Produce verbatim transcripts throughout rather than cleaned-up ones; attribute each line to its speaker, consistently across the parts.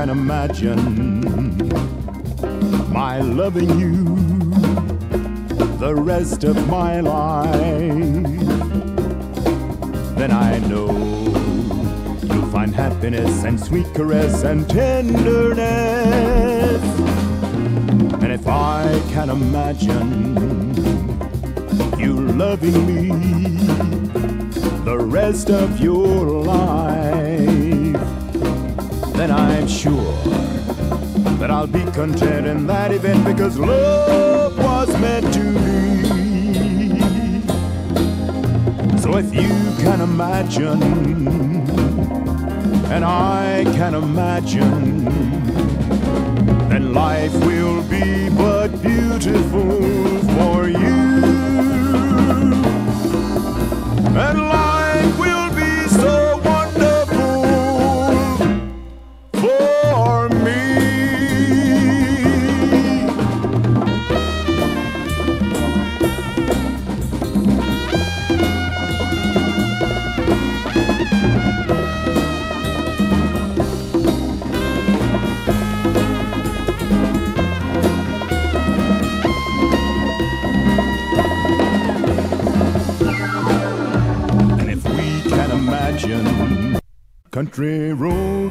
Speaker 1: can imagine my loving you the rest of my life, then I know you'll find happiness and sweet caress and tenderness. And if I can imagine you loving me the rest of your life, then I'm sure that I'll be content in that event, because love was meant to be. So if you can imagine, and I can imagine, then life will be but beautiful for you, and life will be so wonderful for me. Imagine country road,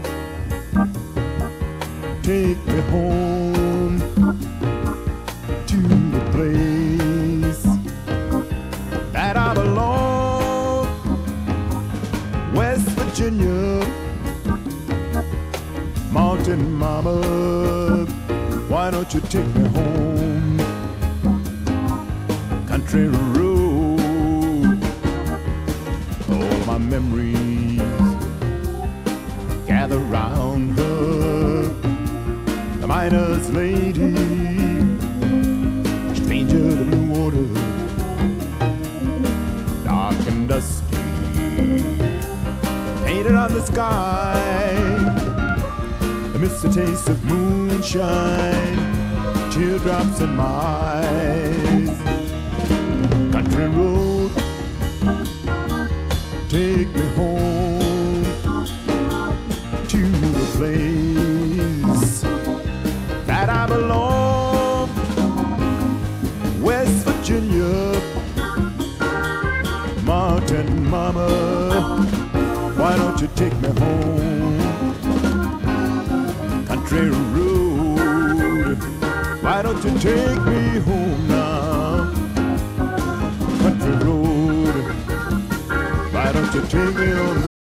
Speaker 1: take me home to the place that I belong, West Virginia, Mountain Mama, why don't you take me home? Country road, all my memories gather round her, the miner's lady, stranger to blue water, dark and dusty, painted on the sky. I miss the taste of moonshine, teardrops in my eyes. Country road, take me home to the place that I belong, West Virginia, Mountain Mama, why don't you take me home? Country road, why don't you take me home now? Country road, why don't you take me on